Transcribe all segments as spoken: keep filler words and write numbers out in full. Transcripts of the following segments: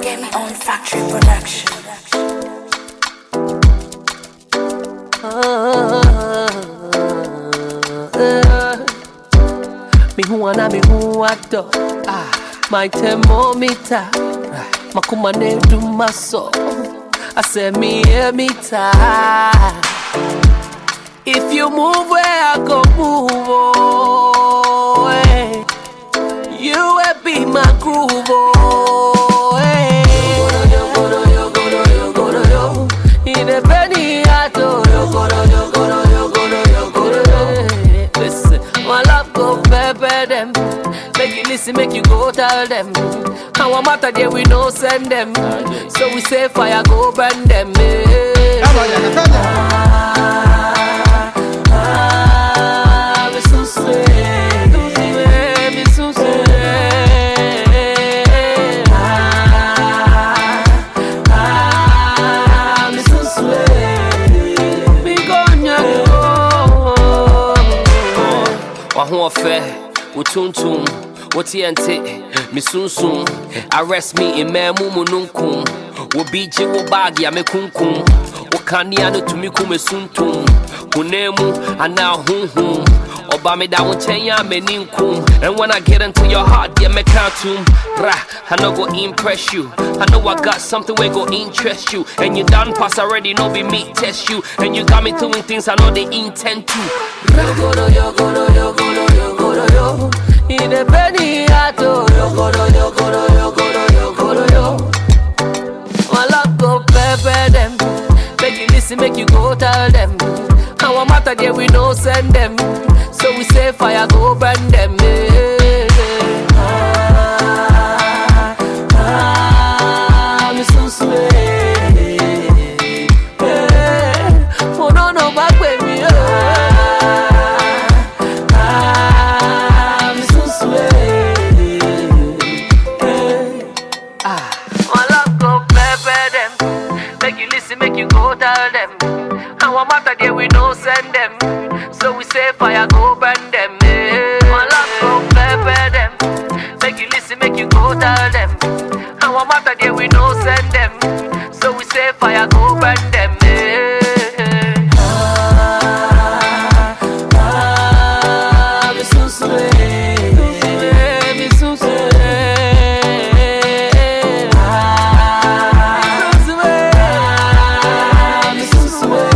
Game on Factory Production. Me who wanna me who wato. My thermometer. Makuma ne do my soul. I say me hear me tie. If you move where I go move, oh, hey. You will be my groove, oh, hey. Yo go yo yo go yo go yo. In a penny ato, yo go yo go yo go yo go yo. Listen, my love go pepper them. Make you listen, make you go tell them. How a matter there we no send them. So we say fire go burn them. Hey. Utuntum, what T N T, me soon soon. Arrest me in me mumununkum. Wo B J wo bagi ya me kunkum. Wo kaniano to me kume suntum. Unemu and now hum hum. Oba me da won chenya me ninkum. And when I get into your heart, yeah me cantum. Rah, I know go impress you. I know I got something where go interest you. And you done pass already, no be me test you. And you got me doing things I know they intend to. Yo go do, yo go do, yo go do, yo go do, yo. In a penny ato, yo go do, yo go do, yo go do, yo go do, yo. My love go pepper them. Make you listen, make you go tell them. How a matter there we no send them. So we say fire go burn them. Yeah. Ah, ah, me so sweet. Yeah. Oh no no back with me. Ah, me so sweet. Yeah. Ah, my love go pepper them. Make you listen, make you go tell them. How a matter there we no send them. So we say fire go burn them. Yeah. My love go pepper them. Make you listen, make you go tell them. How a matter there we no send them. So we say fire go burn them. Yeah. Ah, ah, me so sweet. Me so sweet. Ah, me so sweet.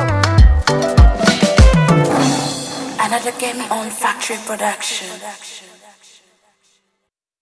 Another Game on Factory Production.